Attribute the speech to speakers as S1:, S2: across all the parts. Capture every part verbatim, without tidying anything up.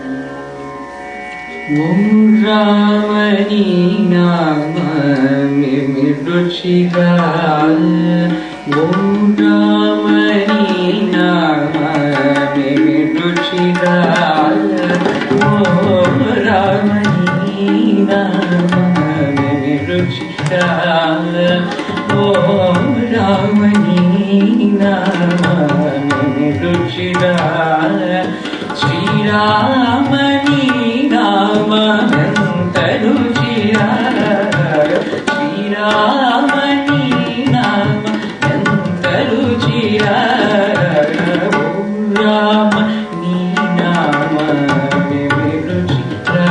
S1: ఓం రామని నామమే రుచిగా ఓం రామని నామమే రుచిగా ఓం రామని నామమే రుచిగా ఓం రామని నామమే రుచిగా శ్రీరామని నామమెంత రుచిరా శ్రీరామని నామమెంత రుచిరా ఓం రామ నీ నామమే రుచిరా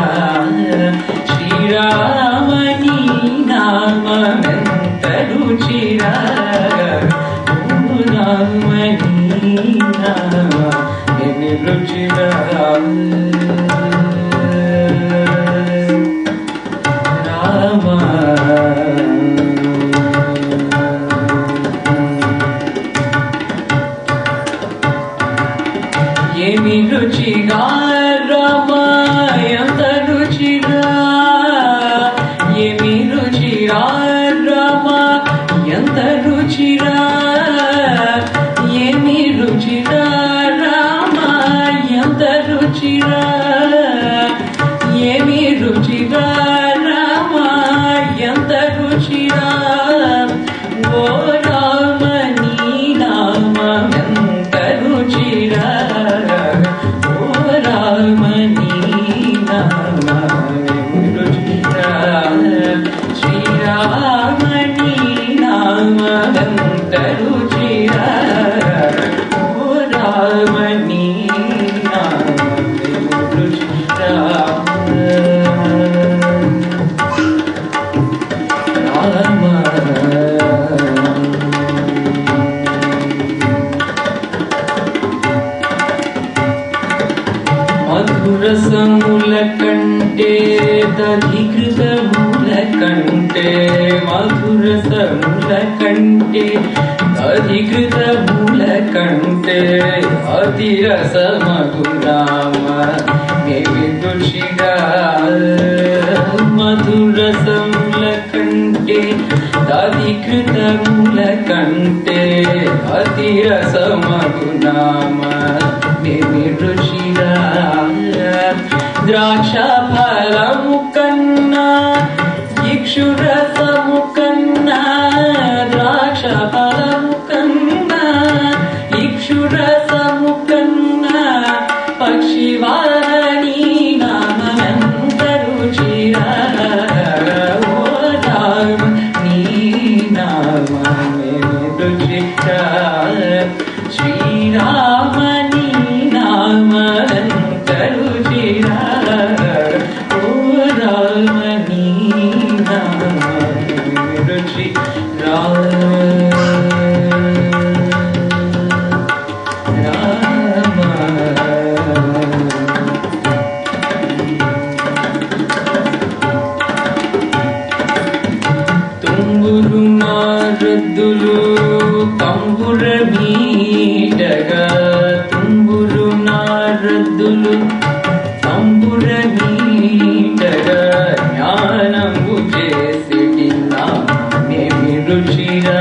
S1: శ్రీరామని నామమెంత రుచిరా ఓం రామ నీ నామమే రుచిరా ఏమి రుచిగా రామ ఎంత రుచిగా ఏమి రుచిగా రామ ఎంత రుచిగా ఏమి రుచిగా రామ ఎంత రుచిగా ఏమి రుచిగా రామ ఎంత రుచిగా ఓ రామ నీ నామమెంత రుచిగా శ్రీరామని నామమెంత రుచిరా ఓ రామని నామమే రుచిరా రామ మధురసముల కంటే దధికృతముల కంటే మధురసముల కంటే దధికృతముల కంటే అతిరసమగు నామమే రుచిగా మధురసముల కంటే దధికృతముల కంటే అతిరసమగు నామమే రుచిగా ద్రాక్ష ఫలము కన్నా ఇక్షురసము కన్నా ద్రాక్ష ఫలము కన్నా ఇక్షురసము కన్నా పక్షివాణి నామమెంత రుచిరా ఓ రామ నీ నామమే రుచిరా శ్రీరామని నామమెంత రుచిరా ఓ రామ నీ నామమే రుచిరా తుంగురు నారదులు తంబుర మీటగా తుంగురు నారదులు తంబుర మీటగా జ్ఞానంబు చేసిటి నామమే రుచిరా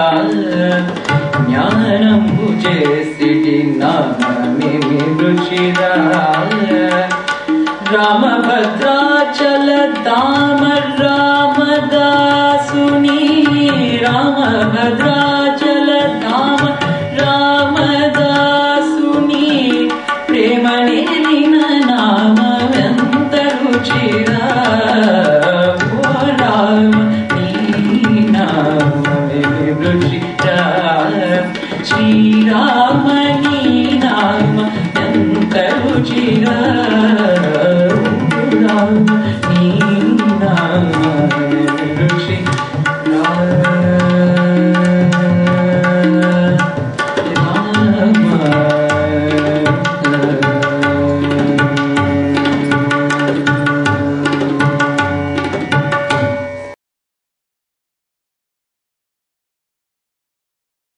S1: జ్ఞానంబు చేసిటి నామమే రుచిరా రామభద్రాచల దామ రామదాసుని రామభద్రాచల దామ రామదాసుని ప్రేమనేలిన నామమెంత రుచిరా ఓ రామ నీ నామమే రుచిరా శ్రీరామని నామమెంత రుచిరా నీ నామ